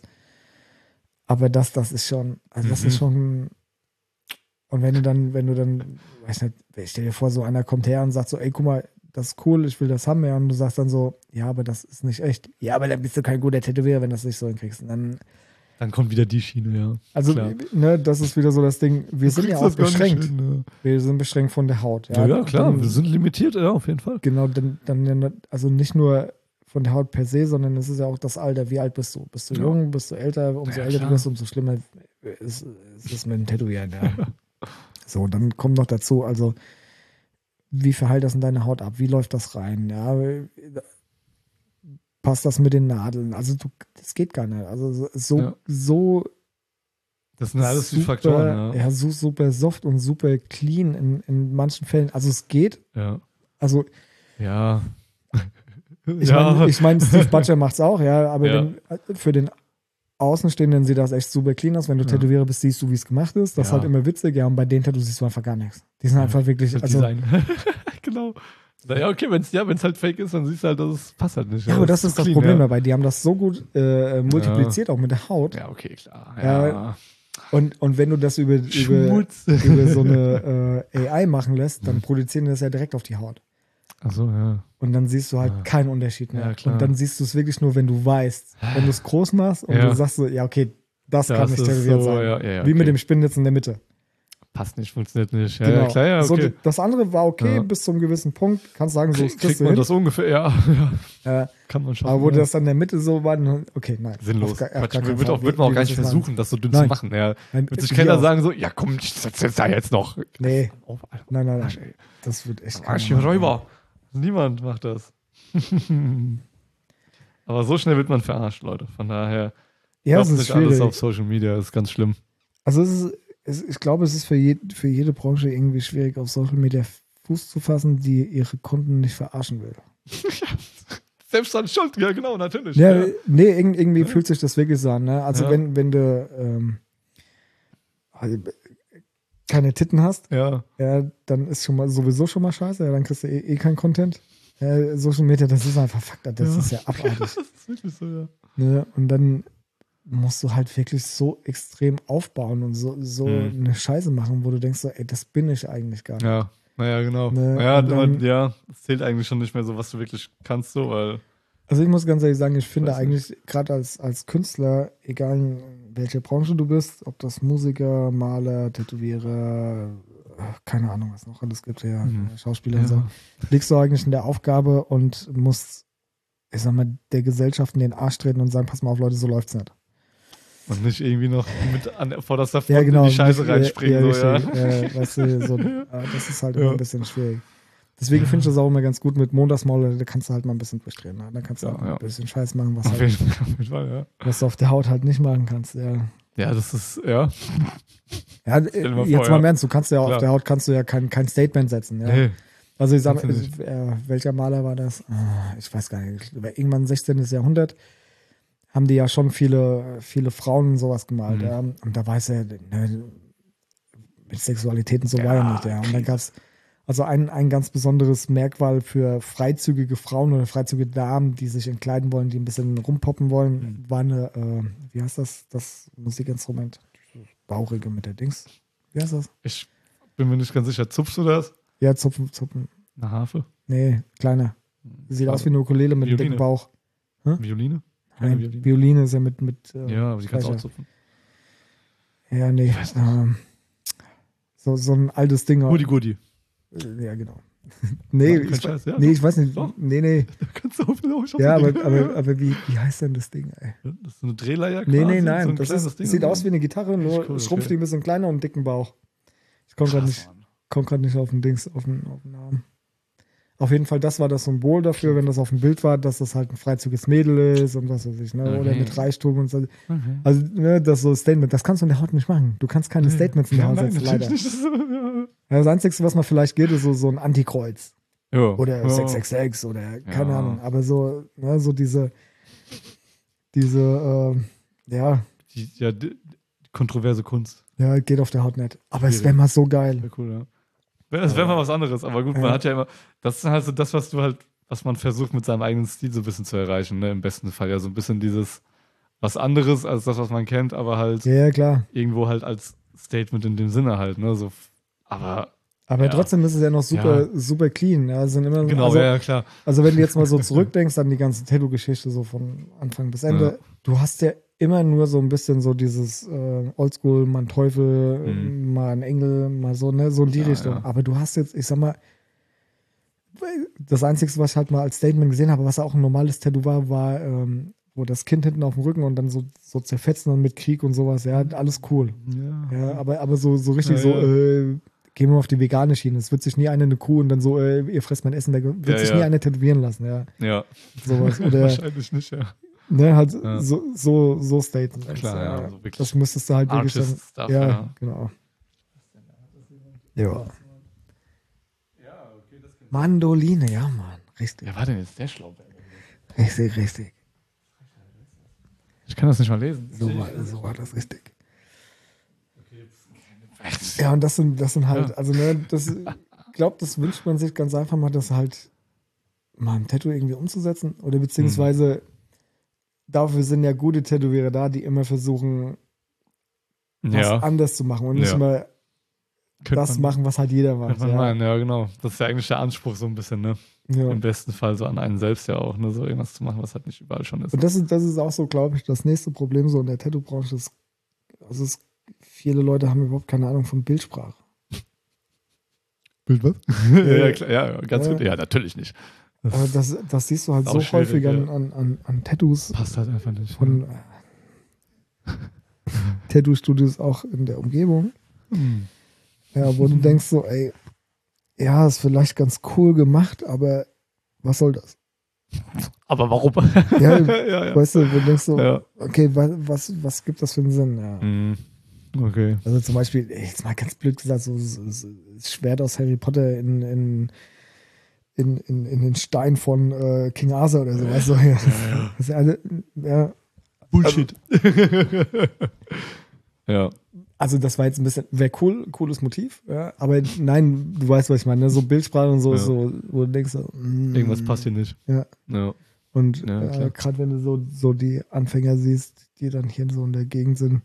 Aber das, das ist schon, also das Mhm. ist schon. Und wenn du dann, wenn du dann, weiß nicht, stell dir vor, so einer kommt her und sagt so, ey, guck mal, das ist cool, ich will das haben, ja, und du sagst dann so, ja, aber das ist nicht echt. Ja, aber dann bist du kein guter Tätowierer, wenn du das nicht so hinkriegst. Und dann, Dann kommt wieder die Schiene, ja. also, Klar. ne, das ist wieder so das Ding, wir sind ja Kriegst auch das gar nicht beschränkt. hin, ne? Wir sind beschränkt von der Haut. Ja, ja, klar, Dann, wir sind limitiert, ja, auf jeden Fall. Genau, dann, dann, also nicht nur von der Haut per se, sondern es ist ja auch das Alter. Wie alt bist du? Bist du Ja. jung? Bist du älter? Umso Ja, älter klar. du bist, umso schlimmer ist, ist es mit dem Tätowieren. Ja. So, dann kommt noch dazu, also wie verhält das in deine Haut ab? Wie läuft das rein? Ja, passt das mit den Nadeln? Also du, das geht gar nicht. Also so, Ja. so Das sind alles die super, Faktoren, ja. ja, so super soft und super clean in, in manchen Fällen. Also es geht. Ja. Also Ja. ich ja. meine, ich mein, Steve Butcher macht es auch, ja, aber Ja. wenn, für den Außenstehenden sieht das echt super clean aus. Wenn du Ja. Tätowierer bist, siehst du, wie es gemacht ist. Das ist Ja. halt immer witzig, ja, und bei den Tattoos siehst du einfach gar nichts. Die sind einfach wirklich, Das also Design. Genau. Ja, okay, wenn es ja, wenn's halt fake ist, dann siehst du halt, dass es passt halt nicht. ja, aber das zu ist das clean, Problem ja. dabei. Die haben das so gut äh, multipliziert, auch mit der Haut. Ja, okay, klar. Ja. Ja. Und, und wenn du das über, über, Schmutz. über so eine äh, A I machen lässt, dann produzieren die das ja direkt auf die Haut. Achso, ja. Und dann siehst du halt Ja. keinen Unterschied mehr. Ja, klar. Und dann siehst du es wirklich nur, wenn du weißt. Wenn du es groß machst und Ja. du sagst so, ja, okay, das, Das kann nicht ist tätowiert so, sein. ja, ja, ja, Wie mit okay. dem Spinnnetz in der Mitte. Passt nicht, funktioniert nicht. Ja, Genau. ja klar, ja, So, okay. das andere war okay Ja. bis zu einem gewissen Punkt. Kannst sagen, so Krieg, ist kriegt man hin. das ungefähr, ja. ja. Äh, Kann man schon. aber wo ja. das dann in der Mitte so war, dann, okay, nein. Sinnlos. Auf gar- auf Quatsch, gar keinen wird, Fall. auch, wird man auch Wie gar willst nicht du das machen? versuchen, das so dünn Nein. zu machen. Ja. Nein, Wird sich wie keiner auch. sagen so, ja komm, ich setz jetzt da jetzt noch. Nee. Auf, Alter. Nein, nein, Arsch, nein. ey. Das wird echt Arsch, keiner die machen. Räuber. Niemand macht das. Aber so schnell wird man verarscht, Leute. Von daher, Ja, es glaubt ist nicht alles schwierig. auf Social Media, das ist ganz schlimm. Also es ist, es, ich glaube, es ist für, je, für jede Branche irgendwie schwierig, auf Social Media Fuß zu fassen, die ihre Kunden nicht verarschen will. Selbst an Schuld, ja genau, natürlich. Ja, Ja. nee, irg- irgendwie fühlt sich das wirklich so an. Ne? Also Ja. wenn, wenn du ähm, also, keine Titten hast, ja. ja, dann ist schon mal sowieso schon mal scheiße, ja, dann kriegst du eh, eh keinen Content. Ja, Social Media, das ist einfach Fakt, das Ja. ist ja abartig. Das ist wirklich so, ja. Ne? Und dann musst du halt wirklich so extrem aufbauen und so, so Mhm. eine Scheiße machen, wo du denkst, so, ey, das bin ich eigentlich gar nicht. Ja, naja, genau. Ne, ja, und dann- aber, ja, es zählt eigentlich schon nicht mehr so, was du wirklich kannst, so, weil. Also ich muss ganz ehrlich sagen, ich finde Weiß eigentlich, gerade als, als Künstler, egal in welcher Branche du bist, ob das Musiker, Maler, Tätowierer, äh, keine Ahnung, was noch alles gibt, ja, Mhm. Schauspieler und so, liegst du eigentlich in der Aufgabe und musst, ich sag mal, der Gesellschaft in den Arsch treten und sagen, pass mal auf, Leute, so läuft's nicht. Und nicht irgendwie noch mit an vorderster Front Ja, genau. in die Scheiße Nicht, reinspringen, ja, so, ja. richtig. Äh, weißt du, so, äh, das ist halt Ja. immer ein bisschen schwierig. Deswegen finde ich das auch immer ganz gut mit Montagsmaul, da kannst du halt mal ein bisschen durchdrehen. Ne? Da kannst du Ja, halt ja. ein bisschen Scheiß machen, was, Auf halt, jeden, auf jeden Fall, ja. was du auf der Haut halt nicht machen kannst. Ja, Ja, das ist, ja. ja dir mal äh, jetzt vor, mal ja. im Ernst, du kannst ja auf Klar. der Haut kannst du ja kein, kein Statement setzen. Ja? Nee. Also ich sag mal, Kannst du äh, welcher Maler war das? Ah, Ich weiß gar nicht. Irgendwann sechzehnten. Jahrhundert haben die ja schon viele, viele Frauen und sowas gemalt. Mhm. Ja? Und da weiß er, ne, mit Sexualität und so war Ja, ja nicht. Ja? Und dann gab es also ein, ein ganz besonderes Merkmal für freizügige Frauen oder freizügige Damen, die sich entkleiden wollen, die ein bisschen rumpoppen wollen, Mhm. war eine, äh, wie heißt das, das Musikinstrument? Dieses Bauchige mit der Dings. Wie heißt das? Ich bin mir nicht ganz sicher. Zupfst du das? Ja, Zupfen, Zupfen. Eine Harfe? Nee, kleiner. Sieht aus wie eine Ukulele mit einem Violine. dicken Bauch. Violine? Keine Nein, Violine. Violine ist ja mit. mit äh, Ja, aber die kannst du auch Fächer. zupfen. Ja, nee. Ich weiß nicht. Ähm, so, so ein altes Ding. Goodie, Goodie. Äh, Ja, genau. nee, Kein ich, Scheiß, ja. nee, ich weiß nicht. Doch. Nee, nee. Da kannst du auch auch schon Ja, aber, Ding. aber, aber wie, wie heißt denn das Ding, ey? Das ist so eine Drehleier Nee, quasi, nee, so nein. ein das kleines ist, Ding sieht und aus so. wie eine Gitarre, nur Richtig cool, schrumpft okay. die ein bisschen kleiner und einen dicken Bauch. Ich komme gerade Krass, nicht, Mann. komm grad nicht auf den Dings, auf den, auf den Namen. Auf jeden Fall, das war das Symbol dafür, wenn das auf dem Bild war, dass das halt ein freizügiges Mädel ist und was weiß ich, ne? Oder Okay. mit Reichtum und so. Okay. Also, ne, das ist so ein Statement. Das kannst du in der Haut nicht machen. Du kannst keine Statements in der Ja, Haut nein, setzen, natürlich leider. nicht. Das ist so, ja. Ja, das Einzige, was man vielleicht geht, ist so, so ein Antikreuz. Ja. Oder ja. sechs sechs sechs oder keine Ja. Ahnung. Aber so, ne, so diese, diese, äh, ja, Die, ja, die, die kontroverse Kunst. ja, geht auf der Haut nicht. Aber es Schwierig. wäre mal so geil. Wäre cool, ja. Es wäre mal was anderes, aber gut, man Ja. hat ja immer, das ist halt so das, was du halt, was man versucht mit seinem eigenen Stil so ein bisschen zu erreichen, ne? Im besten Fall ja so ein bisschen dieses, was anderes als das, was man kennt, aber halt Ja, ja, klar. irgendwo halt als Statement in dem Sinne halt, ne? So, aber Aber Ja. trotzdem ist es ja noch super, Ja. super clean. Ja, sind immer, genau, also, ja, ja, klar. also wenn du jetzt mal so zurückdenkst an die ganze Tattoo-Geschichte, so von Anfang bis Ende, Ja. du hast ja immer nur so ein bisschen so dieses äh, Oldschool, mal ein Teufel, Mhm. mal ein Engel, mal so, ne, so in die Ja, Richtung. ja. Aber du hast jetzt, ich sag mal, das Einzige, was ich halt mal als Statement gesehen habe, was auch ein normales Tattoo war, war, ähm, wo das Kind hinten auf dem Rücken und dann so, so zerfetzen und mit Krieg und sowas. Ja, alles cool. Ja. Ja, aber, aber so, so richtig Ja, so, ja. äh, gehen wir auf die vegane Schiene. Es wird sich nie eine eine Kuh und dann so, äh, ihr fresst mein Essen weg. Wird Ja, sich ja. nie eine tätowieren lassen, ja. Ja. Sowas. Oder, Wahrscheinlich nicht, ja. ne, halt Ja. so, so, so Statements. Klar, ja, ja. so wirklich Das müsstest du halt wirklich dann, Artist-Stuff, ja, ja. genau. Ja. Ja, okay, das kann Mandoline, ja, Mann. Richtig. Ja, war denn jetzt der Schlauberger? Richtig, richtig. Ich kann das nicht mal lesen. So war, so war das richtig. Ja, und das sind, das sind halt, Ja. also ne, das, ich glaube, das wünscht man sich ganz einfach mal, das halt mal ein Tattoo irgendwie umzusetzen. Oder beziehungsweise dafür sind ja gute Tätowierer da, die immer versuchen, was Ja, anders zu machen und nicht Ja. immer könnte das man, machen, was halt jeder macht. könnte man Ja. meinen, ja, genau. Das ist ja eigentlich der Anspruch so ein bisschen, ne? Ja. Im besten Fall so an einen selbst ja auch, ne? So irgendwas zu machen, was halt nicht überall schon ist. Und das ist, das ist auch so, glaube ich, das nächste Problem so in der Tattoo-Branche ist, also es, viele Leute haben überhaupt keine Ahnung von Bildsprache. Bild was? ja, ja, klar, ja, ganz Ja. gut. Ja, natürlich nicht. Das Aber das, das siehst du halt Ist so auch schwierig, häufig an, ja. an, an, an Tattoos passt halt einfach nicht. von äh, Tattoo-Studios auch in der Umgebung. Hm. Ja, wo du denkst so, ey, ja, ist vielleicht ganz cool gemacht, aber was soll das? Aber warum? Ja, ja, ja. Weißt du, wo du denkst so, Ja. okay, was, was, was gibt das für einen Sinn? Ja. Hm. Okay. Also zum Beispiel, ey, jetzt mal ganz blöd gesagt, so, so, so das Schwert aus Harry Potter in, in, in, in, in den Stein von äh, King Arthur oder so, weißt du? Ja. Das ist ja, alle- ja, Bullshit. ja. also das war jetzt ein bisschen, wäre cool, cooles Motiv, ja, aber nein, du weißt, was ich meine, ne? So Bildsprache und so, Ja. so, wo du denkst so, mm, Irgendwas passt hier nicht. Ja. Ja. Und Ja, äh, klar. gerade wenn du so, so die Anfänger siehst, die dann hier so in der Gegend sind,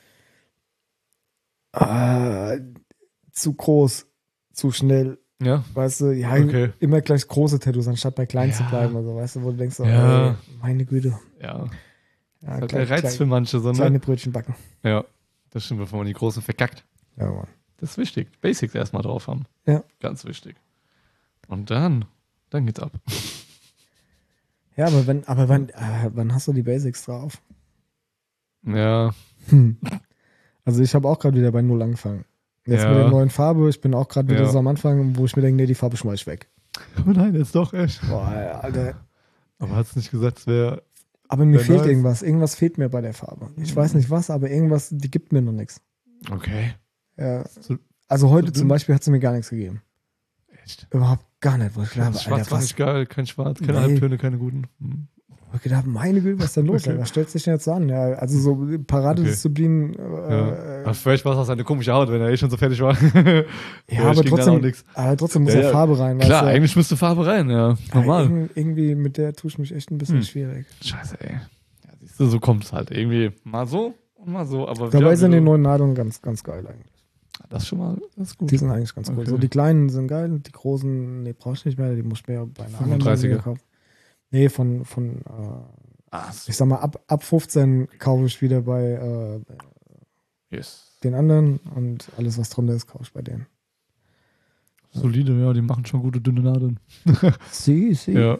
äh, zu groß, zu schnell, Ja. weißt du, ja, Okay. immer gleich große Tattoos, anstatt bei kleinen zu Ja. bleiben, also weißt du, wo du denkst, so, Ja. ey, meine Güte, Ja. ja, Das ist klein, halt der Reiz klein, für manche, so, kleine ne? Brötchen backen. Ja. Das stimmt, bevor man die Großen verkackt. Ja, Mann. Das ist wichtig. Basics erstmal drauf haben. Ja. Ganz wichtig. Und dann, dann geht's ab. Ja, aber wenn, aber wann, äh, wann hast du die Basics drauf? Ja. Hm. Also ich habe auch gerade wieder bei Null angefangen. Jetzt Ja. mit der neuen Farbe, ich bin auch gerade wieder Ja. so am Anfang, wo ich mir denke, nee, die Farbe schmeiß ich weg. Aber nein, jetzt doch echt. Boah, Alter. Aber hat's nicht gesagt, es wäre. Aber mir Wär fehlt nice. irgendwas. Irgendwas fehlt mir bei der Farbe. Ich weiß nicht was, aber irgendwas, die gibt mir noch nichts. Okay. Ja. So- Also heute so zum dünn? Beispiel hat sie mir gar nichts gegeben. Echt. Überhaupt gar nicht. Wo ich gedacht habe, Schwarz Alter, war was? nicht geil, kein Schwarz, keine Nee. Halbtöne, keine guten. Hm. Wo ich gedacht habe, meine Güte, was ist denn los? Okay. Alter? Was stellt sich denn jetzt so an? Ja, also so Paradedisziplin. Ja. Äh, Aber vielleicht war es auch seine komische Haut, wenn er eh schon so fertig war. ja, aber stinkt dann auch trotzdem, nix. aber trotzdem muss Ja, ja, ja. Farbe rein. Klar, weißt du? eigentlich müsste Farbe rein, ja. Aber Normal. irg- irgendwie mit der tue ich mich echt ein bisschen Hm. schwierig. Scheiße, ey. Ja, siehst du, so kommt es halt. Irgendwie mal so und mal so. Aber Dabei ja, sind die so- neuen Nadeln ganz, ganz geil eigentlich. Das ist schon mal, das ist gut. Die sind eigentlich ganz cool. Okay. So die kleinen sind geil, die großen, nee, brauchst du nicht mehr, die musst du mir bei einer anderen fünfunddreißiger. Marke kaufen. Nee, von, von äh, Ah, ich sag mal, ab, ab fünfzehn kaufe ich wieder bei äh, yes. den anderen und alles, was drunter ist, kaufe ich bei denen. Solide, ja, die machen schon gute dünne Nadeln. Sie, sie. Ja.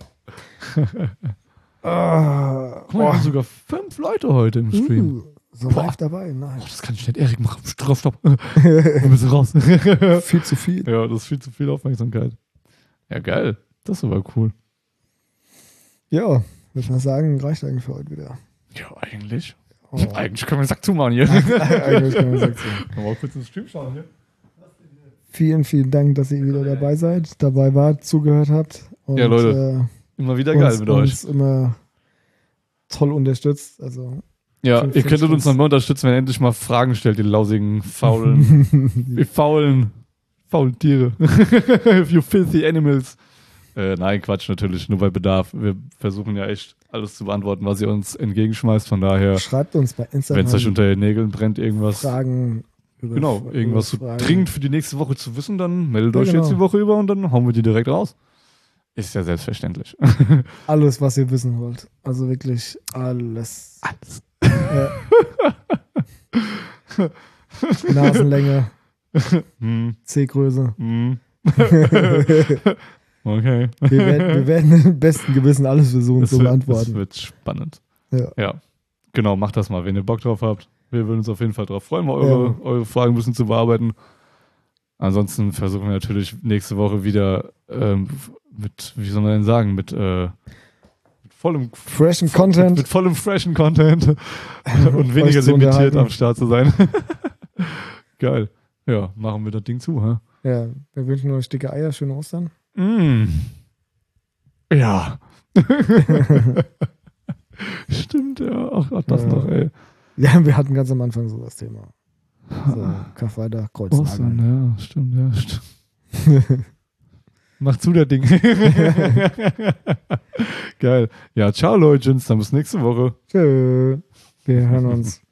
Ah, Guck mal, wir haben sogar fünf Leute heute im Stream. uh, so Boah. live dabei, nein. Oh, das kann ich nicht. Erik, mach stopp, stopp. Wir müssen raus. Viel zu viel. Ja, das ist viel zu viel Aufmerksamkeit. Ja, geil. Das ist aber cool. Ja, würde man sagen, reicht eigentlich für heute wieder. Ja, eigentlich. Oh. Eigentlich können wir den Sack zumachen hier. Eigentlich kann man sagen. so. Mal kurz ins Stream schauen hier. Vielen, vielen Dank, dass ihr wieder dabei seid, dabei wart, zugehört habt. Und, Ja, Leute, Immer wieder äh, geil uns, mit euch. uns immer toll unterstützt. Also, Ja, fünf- ihr fünf könntet uns Stutz. noch mal unterstützen, wenn ihr endlich mal Fragen stellt, die lausigen, faulen, ihr faulen, faulen Tiere. You filthy animals. Äh, nein, Quatsch, natürlich, nur bei Bedarf. Wir versuchen ja echt alles zu beantworten, was ihr uns entgegenschmeißt. Von daher, schreibt uns bei wenn Instagram es euch unter den Nägeln brennt, irgendwas. Fragen. Über, Genau, über irgendwas so Fragen. dringend für die nächste Woche zu wissen, dann meldet Ja, euch genau. jetzt die Woche über und dann hauen wir die direkt raus. Ist ja selbstverständlich. Alles, was ihr wissen wollt. Also wirklich alles. Alles. Ja. Nasenlänge, Hm, C-Größe. hm. Okay. Wir werden, wir werden im besten Gewissen alles versuchen Das zu wird, beantworten. das wird spannend. Ja. Ja. Genau, macht das mal, wenn ihr Bock drauf habt. Wir würden uns auf jeden Fall drauf freuen, mal eure, Ja. eure Fragen ein bisschen zu bearbeiten. Ansonsten versuchen wir natürlich nächste Woche wieder ähm, mit, wie soll man denn sagen, mit, äh, mit vollem Freshen Mit, Content. mit vollem freshen Content und weniger Euch zu limitiert unterhalten. am Start zu sein. Geil. Ja, machen wir das Ding zu, hä? Ja, wir wünschen euch dicke Eier, schöne Ostern. Mm. Ja. Stimmt, ja. Ach, ach das Ja. noch, ey. Ja, wir hatten ganz am Anfang so das Thema. So, Karfreitag, Kreuznagel. Ostern, ja, stimmt, ja, stimmt. Mach zu, der Ding. Geil. Ja, ciao, Leute. Dann bis nächste Woche. Tschö. Wir hören uns.